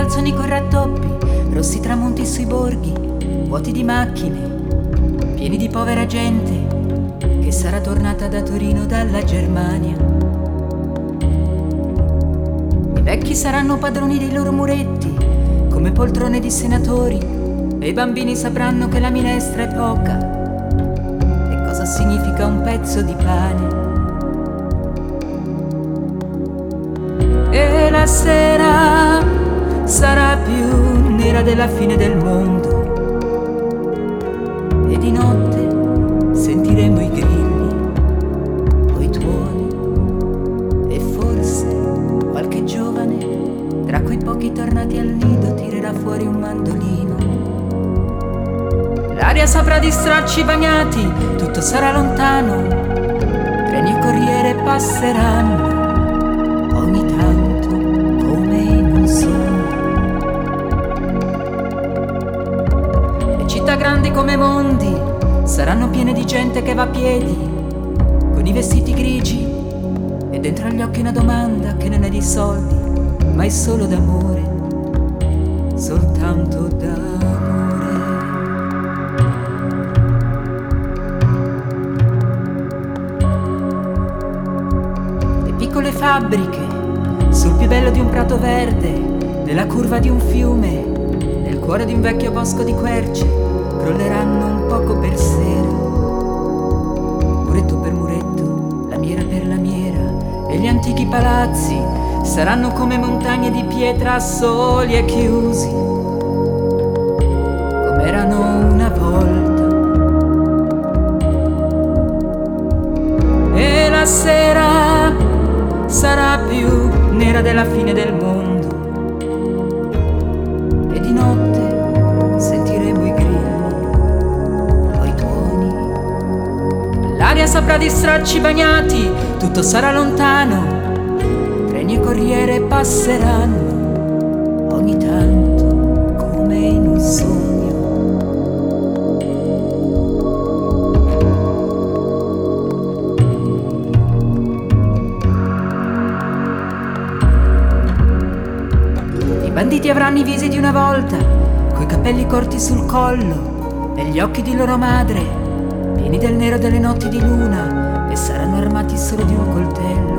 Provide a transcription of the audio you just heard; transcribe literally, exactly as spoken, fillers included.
carrozzoni con rattoppi, rossi tramonti sui borghi, vuoti di macchine, pieni di povera gente che sarà tornata da Torino dalla Germania. I vecchi saranno padroni dei loro muretti, come poltrone di senatori, e i bambini sapranno che la minestra è poca e cosa significa un pezzo di pane. E la sera sarà più nera della fine del mondo, e di notte sentiremo i grilli o i tuoni, e forse qualche giovane tra quei pochi tornati al nido tirerà fuori un mandolino. L'aria saprà distrarci bagnati, tutto sarà lontano, treni e corriere passeranno ogni tanto come in un sogno. Le città grandi come mondi saranno piene di gente che va a piedi, con i vestiti grigi e dentro agli occhi una domanda che non è di soldi, ma è solo d'amore, soltanto d'amore. Le piccole fabbriche sul più bello di un prato verde, nella curva di un fiume, nel cuore di un vecchio bosco di querce, crolleranno un poco per sera, muretto per muretto, lamiera per lamiera, e gli antichi palazzi saranno come montagne di pietra soli e chiusi, come erano una volta. E la sera sarà più nera della fine del mondo, e di notte sentiremo i grilli o i tuoni. L'aria saprà distrarci bagnati, tutto sarà lontano, treni e corriere passeranno ogni tanto come in un sogno. I banditi avranno i visi di una volta, coi capelli corti sul collo e gli occhi di loro madre, pieni del nero delle notti di luna, e saranno armati solo di un coltello.